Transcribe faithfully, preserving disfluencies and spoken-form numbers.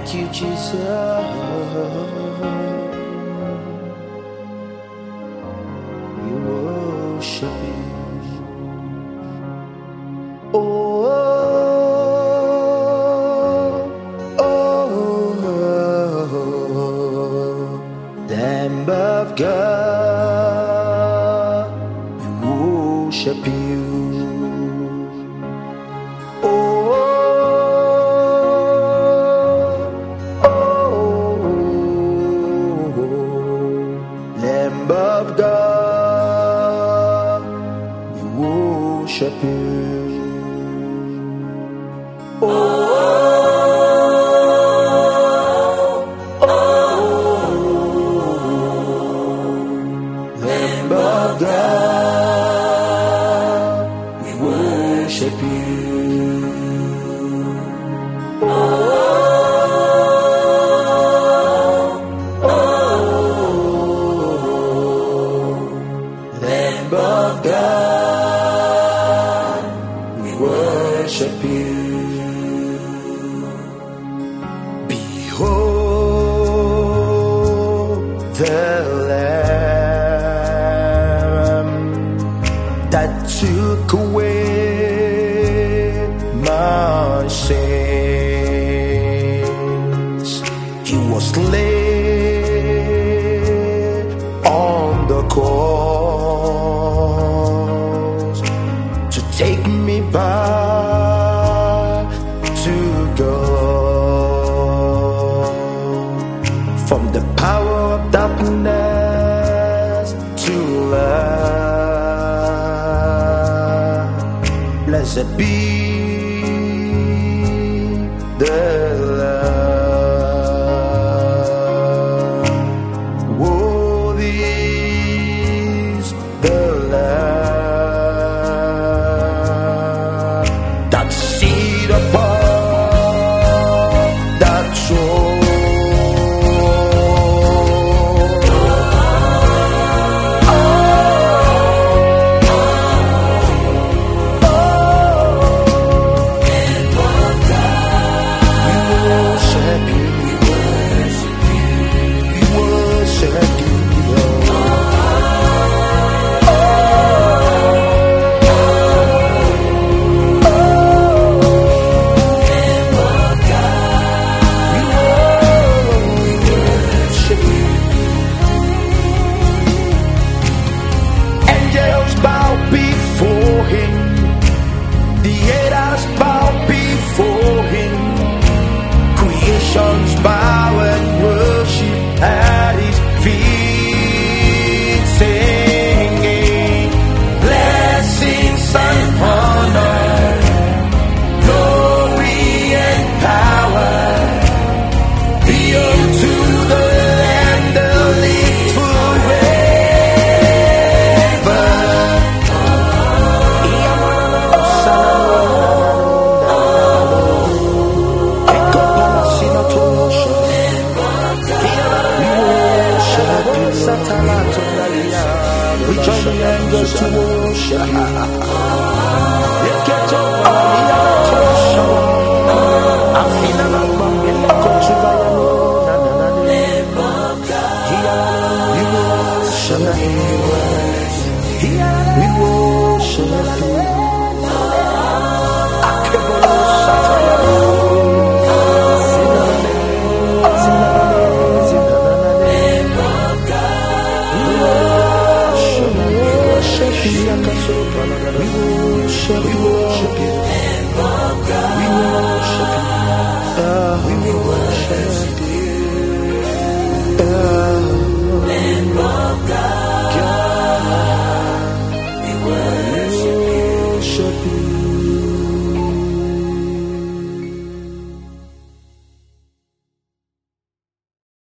Thank you, Jesus. We worship you. Oh, oh, oh, Lamb of God, we worship you. Oh, oh, Lamb of God, we worship you. Oh, oh, Lamb of God, we worship you. Oh, oh, Lamb of God, we worship you. Behold the Lamb that took away my sins. He was slain on the cross to take me back to God, from the power of darkness to light. Blessed be the Lamb. Worthy is the Lamb that sit upon that throne. Before him, the haters bow before him, creations bow and worship at his feet, singing blessings and honor, glory and power be unto the Lamb that lives forever. We join the angels to worship you. Let's get over I feel like we worship you. We worship